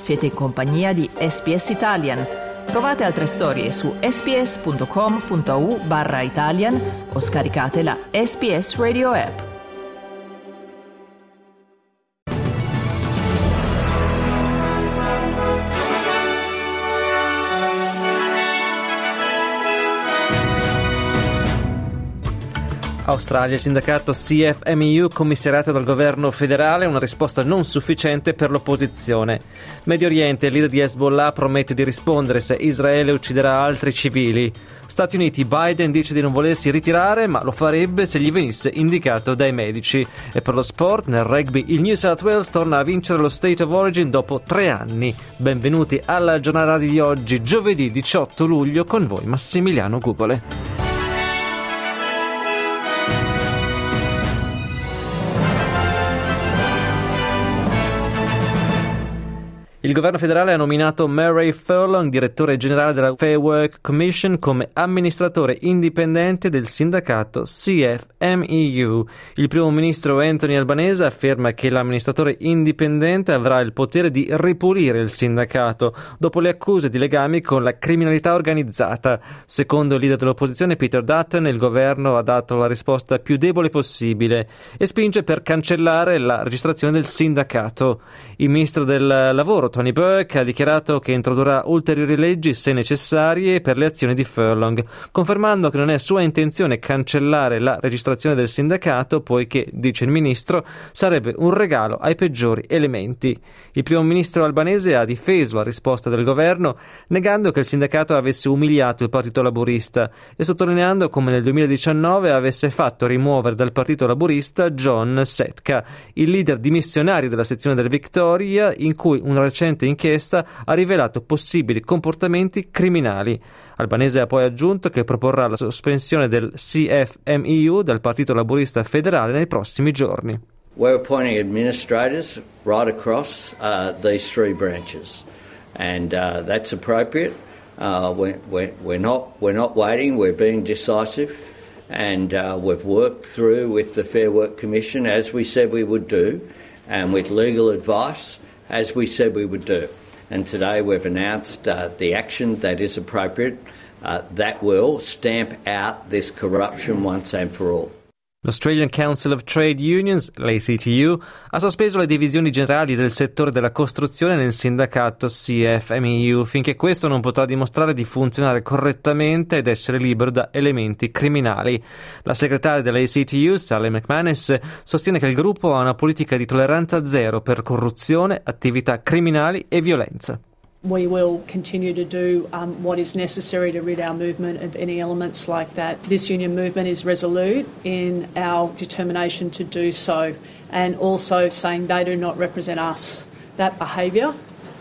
Siete in compagnia di SBS Italian. Trovate altre storie su sbs.com.au/Italian o scaricate la SBS Radio app. Australia, il sindacato CFMEU commissariato dal governo federale, una risposta non sufficiente per l'opposizione. Medio Oriente, il leader di Hezbollah promette di rispondere se Israele ucciderà altri civili. Stati Uniti, Biden dice di non volersi ritirare, ma lo farebbe se gli venisse indicato dai medici. E per lo sport, nel rugby, il New South Wales torna a vincere lo State of Origin dopo 3 anni. Benvenuti alla giornata di oggi, giovedì 18 luglio, con voi Massimiliano Gugole. Il governo federale ha nominato Murray Furlong, direttore generale della Fair Work Commission, come amministratore indipendente del sindacato CFMEU. Il primo ministro Anthony Albanese afferma che l'amministratore indipendente avrà il potere di ripulire il sindacato dopo le accuse di legami con la criminalità organizzata. Secondo il leader dell'opposizione Peter Dutton, il governo ha dato la risposta più debole possibile e spinge per cancellare la registrazione del sindacato. Il ministro del lavoro Tony Burke ha dichiarato che introdurrà ulteriori leggi se necessarie per le azioni di Furlong, confermando che non è sua intenzione cancellare la registrazione del sindacato, poiché, dice il ministro, sarebbe un regalo ai peggiori elementi. Il primo ministro albanese ha difeso la risposta del governo, negando che il sindacato avesse umiliato il Partito Laburista e sottolineando come nel 2019 avesse fatto rimuovere dal Partito Laburista John Setka, il leader dimissionario della sezione del Victoria, in cui una recente inchiesta ha rivelato possibili comportamenti criminali. Albanese ha poi aggiunto che proporrà la sospensione del CFMEU dal Partito Laburista Federale nei prossimi giorni. We're appointing administrators right across these 3 branches, and that's appropriate. We're not waiting. We're being decisive, and we've worked through with the Fair Work Commission as we said we would do, and with legal advice as we said we would do. And today we've announced the action that is appropriate that will stamp out this corruption once and for all. L'Australian Council of Trade Unions, l'ACTU, ha sospeso le divisioni generali del settore della costruzione nel sindacato CFMEU finché questo non potrà dimostrare di funzionare correttamente ed essere libero da elementi criminali. La segretaria dell'ACTU, Sally McManus, sostiene che il gruppo ha una politica di tolleranza zero per corruzione, attività criminali e violenza. We will continue to do what is necessary to rid our movement of any elements like that. This union movement is resolute in our determination to do so, and also saying they do not represent us. That behaviour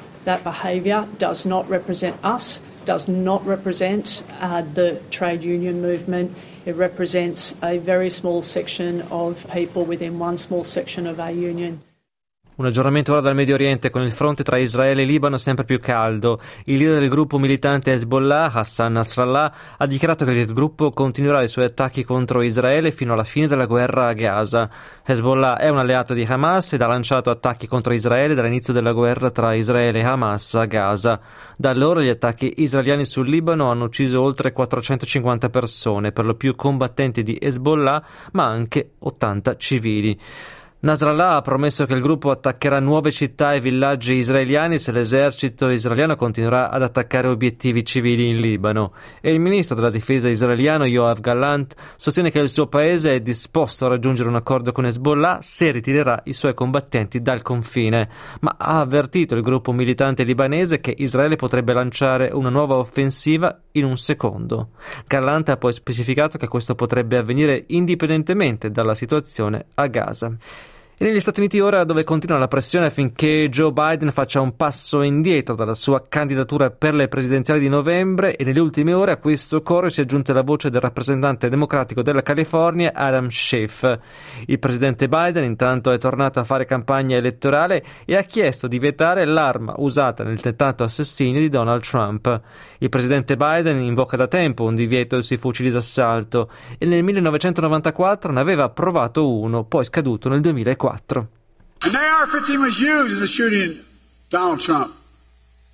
does not represent us, does not represent the trade union movement. It represents a very small section of people within one small section of our union. Un aggiornamento ora dal Medio Oriente, con il fronte tra Israele e Libano sempre più caldo. Il leader del gruppo militante Hezbollah, Hassan Nasrallah, ha dichiarato che il gruppo continuerà i suoi attacchi contro Israele fino alla fine della guerra a Gaza. Hezbollah è un alleato di Hamas ed ha lanciato attacchi contro Israele dall'inizio della guerra tra Israele e Hamas a Gaza. Da allora gli attacchi israeliani sul Libano hanno ucciso oltre 450 persone, per lo più combattenti di Hezbollah, ma anche 80 civili. Nasrallah ha promesso che il gruppo attaccherà nuove città e villaggi israeliani se l'esercito israeliano continuerà ad attaccare obiettivi civili in Libano. E il ministro della difesa israeliano Yoav Gallant sostiene che il suo paese è disposto a raggiungere un accordo con Hezbollah se ritirerà i suoi combattenti dal confine, ma ha avvertito il gruppo militante libanese che Israele potrebbe lanciare una nuova offensiva in un secondo. Gallant ha poi specificato che questo potrebbe avvenire indipendentemente dalla situazione a Gaza. E negli Stati Uniti ora, dove continua la pressione affinché Joe Biden faccia un passo indietro dalla sua candidatura per le presidenziali di novembre, e nelle ultime ore a questo coro si è aggiunta la voce del rappresentante democratico della California Adam Schiff. Il presidente Biden intanto è tornato a fare campagna elettorale e ha chiesto di vietare l'arma usata nel tentato assassinio di Donald Trump. Il presidente Biden invoca da tempo un divieto sui fucili d'assalto e nel 1994 ne aveva approvato uno, poi scaduto nel 2004. An AR-15 was used in the shooting of Donald Trump.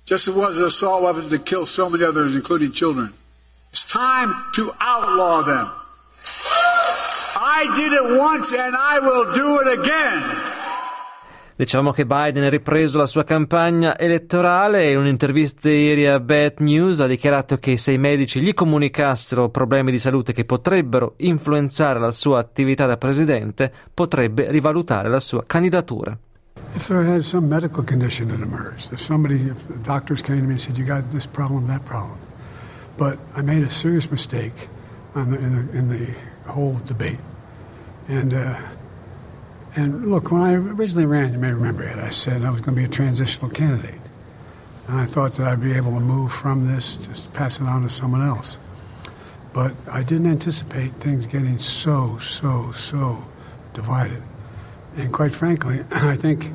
just as it was an assault weapon that killed so many others, including children. It's time to outlaw them. I did it once and I will do it again. Dicevamo che Biden ha ripreso la sua campagna elettorale e in un'intervista ieri a Bad News ha dichiarato che se i medici gli comunicassero problemi di salute che potrebbero influenzare la sua attività da presidente, potrebbe rivalutare la sua candidatura. If there had some medical condition that emerged, if the doctors came to me and said, you got this problem, that problem. But I made a serious mistake in the whole debate. And look, when I originally ran, you may remember it, I said I was going to be a transitional candidate. And I thought that I'd be able to move from this, just pass it on to someone else. But I didn't anticipate things getting so divided. And quite frankly, I think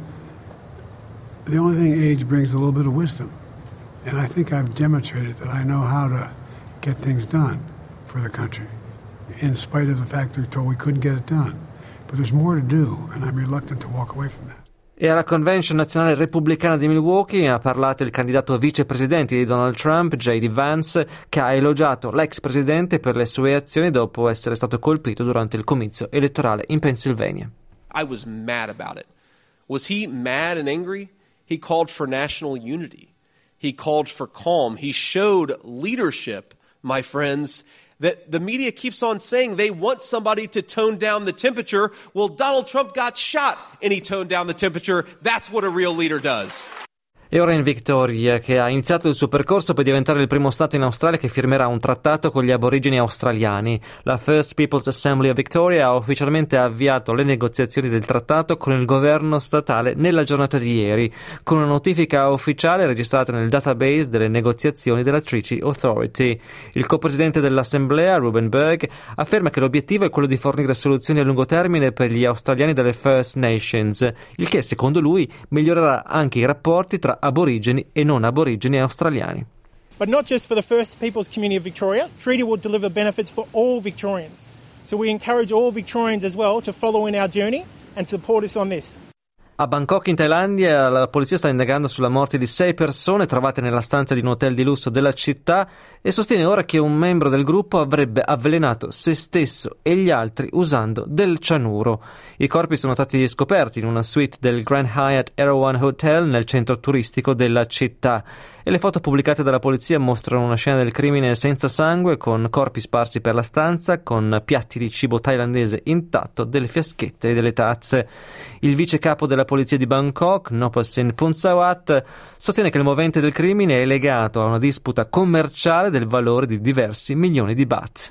the only thing age brings is a little bit of wisdom. And I think I've demonstrated that I know how to get things done for the country, in spite of the fact that we were told we couldn't get it done. But there's more to do, and I'm reluctant to walk away from that. E alla Convention Nazionale Repubblicana di Milwaukee ha parlato il candidato vicepresidente di Donald Trump, J.D. Vance, che ha elogiato l'ex presidente per le sue azioni dopo essere stato colpito durante il comizio elettorale in Pennsylvania. I was mad about it. Was he mad and angry? He called for national unity. He called for calm. He showed leadership, my friends, that the media keeps on saying they want somebody to tone down the temperature. Well, Donald Trump got shot and he toned down the temperature. That's what a real leader does. E ora in Victoria, che ha iniziato il suo percorso per diventare il primo stato in Australia che firmerà un trattato con gli aborigeni australiani. La First People's Assembly of Victoria ha ufficialmente avviato le negoziazioni del trattato con il governo statale nella giornata di ieri, con una notifica ufficiale registrata nel database delle negoziazioni della Treaty Authority. Il copresidente dell'Assemblea, Ruben Berg, afferma che l'obiettivo è quello di fornire soluzioni a lungo termine per gli australiani delle First Nations, il che secondo lui migliorerà anche i rapporti tra aborigeni e non aborigeni australiani. But not just for the First Peoples community of Victoria, Treaty will deliver benefits for all Victorians. So we encourage all Victorians as well to follow in our journey and support us on this. A Bangkok, in Thailandia, la polizia sta indagando sulla morte di 6 persone trovate nella stanza di un hotel di lusso della città e sostiene ora che un membro del gruppo avrebbe avvelenato se stesso e gli altri usando del cianuro. I corpi sono stati scoperti in una suite del Grand Hyatt Erawan Hotel nel centro turistico della città e le foto pubblicate dalla polizia mostrano una scena del crimine senza sangue, con corpi sparsi per la stanza, con piatti di cibo thailandese intatto, delle fiaschette e delle tazze. Il vice capo della polizia di Bangkok, Nopal Punsawat, sostiene che il movente del crimine è legato a una disputa commerciale del valore di diversi milioni di baht.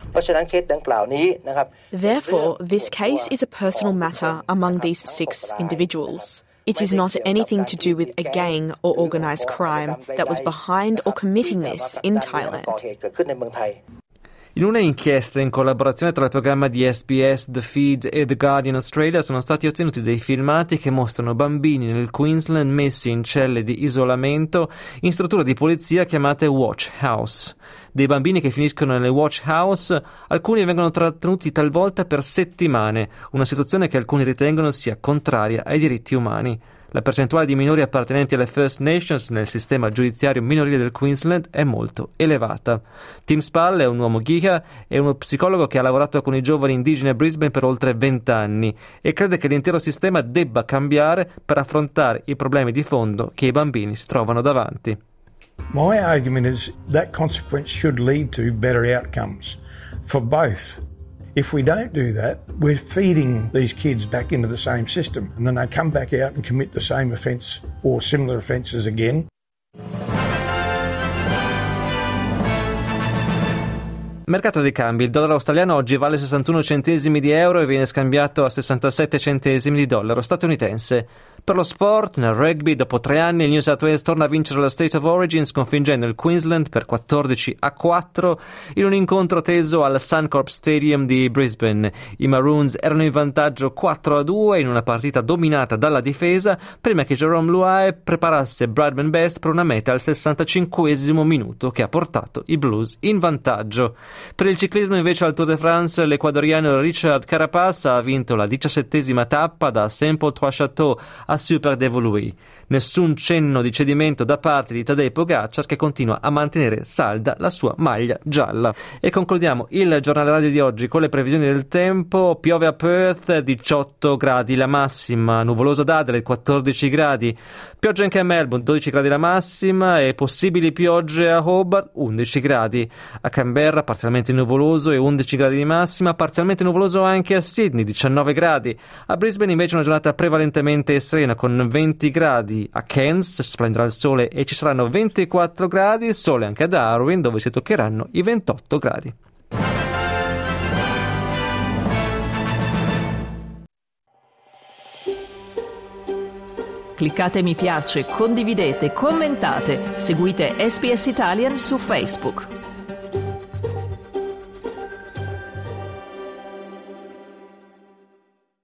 Therefore, this case is a personal matter among these 6 individuals. It is not anything to do with a gang or organised crime that was behind or committing this in Thailand. In una inchiesta in collaborazione tra il programma di SBS, The Feed e The Guardian Australia sono stati ottenuti dei filmati che mostrano bambini nel Queensland messi in celle di isolamento in strutture di polizia chiamate Watch House. Dei bambini che finiscono nelle Watch House, alcuni vengono trattenuti talvolta per settimane, una situazione che alcuni ritengono sia contraria ai diritti umani. La percentuale di minori appartenenti alle First Nations nel sistema giudiziario minorile del Queensland è molto elevata. Tim Spall è un uomo Ghiha e uno psicologo che ha lavorato con i giovani indigeni a Brisbane per oltre 20 anni e crede che l'intero sistema debba cambiare per affrontare i problemi di fondo che i bambini si trovano davanti. My argument is that consequence should lead to better outcomes for both. If we don't do that, we're feeding these kids back into the same system, and then they come back out and commit the same offence or similar offences again. Mercato dei cambi. Il dollaro australiano oggi vale 61 centesimi di euro e viene scambiato a 67 centesimi di dollaro statunitense. Per lo sport, nel rugby, dopo 3 anni il New South Wales torna a vincere la State of Origin sconfiggendo il Queensland per 14-4 in un incontro teso al Suncorp Stadium di Brisbane. I Maroons erano in vantaggio 4-2 in una partita dominata dalla difesa prima che Jerome Luai preparasse Bradman Best per una meta al 65esimo minuto che ha portato i Blues in vantaggio. Per il ciclismo invece al Tour de France l'ecuadoriano Richard Carapaz ha vinto la 17esima tappa da Saint-Paul-Trois-Châteaux a a Super Devoluy. Nessun cenno di cedimento da parte di Tadej Pogačar, che continua a mantenere salda la sua maglia gialla. E concludiamo il giornale radio di oggi con le previsioni del tempo. Piove a Perth, 18 gradi la massima, nuvoloso ad Adelaide, 14 gradi, pioggia anche a Melbourne, 12 gradi la massima, e possibili piogge a Hobart, 11 gradi. A Canberra parzialmente nuvoloso e 11 gradi di massima, parzialmente nuvoloso anche a Sydney, 19 gradi. A Brisbane invece una giornata prevalentemente serena con 20 gradi. A Cairns splenderà il sole e ci saranno 24 gradi, sole anche a Darwin, dove si toccheranno i 28 gradi. Cliccate mi piace, condividete, commentate, seguite SBS Italian su Facebook.